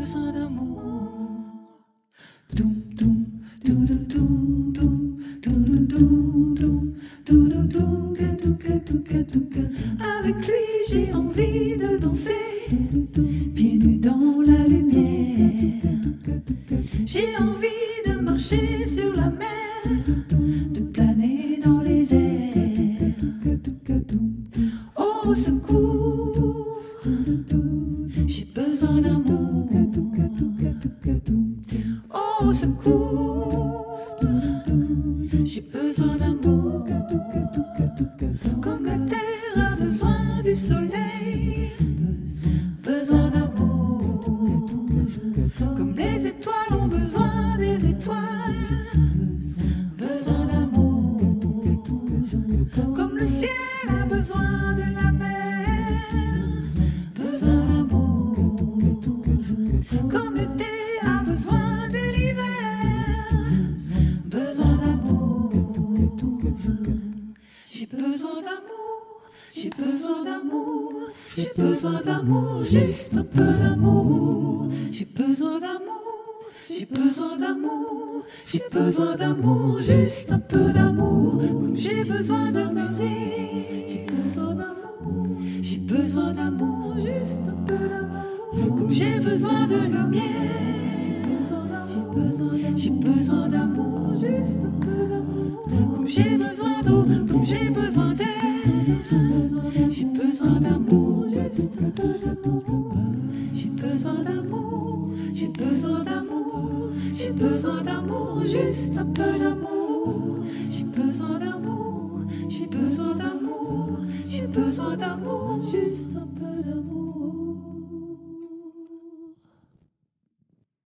besoin d'amour. Doum, doum, doudou, doum, doum, doudou, doum, doum, doudou, doum, gadouka, douka, douka. Avec lui, j'ai envie de danser, pieds nus dans la lumière. J'ai envie de marcher sur la mer, de planer dans les airs. Au secours, j'ai besoin d'amour. Au secours, j'ai besoin d'amour. Comme la terre a besoin du soleil, besoin d'amour. Comme les étoiles ont besoin des étoiles, besoin d'amour. Comme le ciel a besoin de la mer, besoin d'amour. Comme l'été a besoin de l'hiver, besoin d'amour. J'ai besoin d'amour, j'ai besoin d'amour, j'ai besoin d'amour, juste un peu d'amour. J'ai besoin d'amour, j'ai besoin d'amour, j'ai besoin d'amour, juste un peu d'amour. Comme j'ai besoin de musique, j'ai besoin d'amour, j'ai besoin d'amour, juste un peu d'amour. Comme j'ai besoin de lumière, j'ai besoin d'amour, j'ai besoin d'amour, juste un peu d'amour. Comme j'ai besoin d'eau, comme j'ai besoin d'air, j'ai besoin d'amour, juste un peu d'amour. J'ai besoin d'amour, j'ai besoin d'amour, j'ai besoin d'amour, juste un peu d'amour. J'ai besoin d'amour, j'ai besoin d'amour, j'ai besoin d'amour, juste un peu.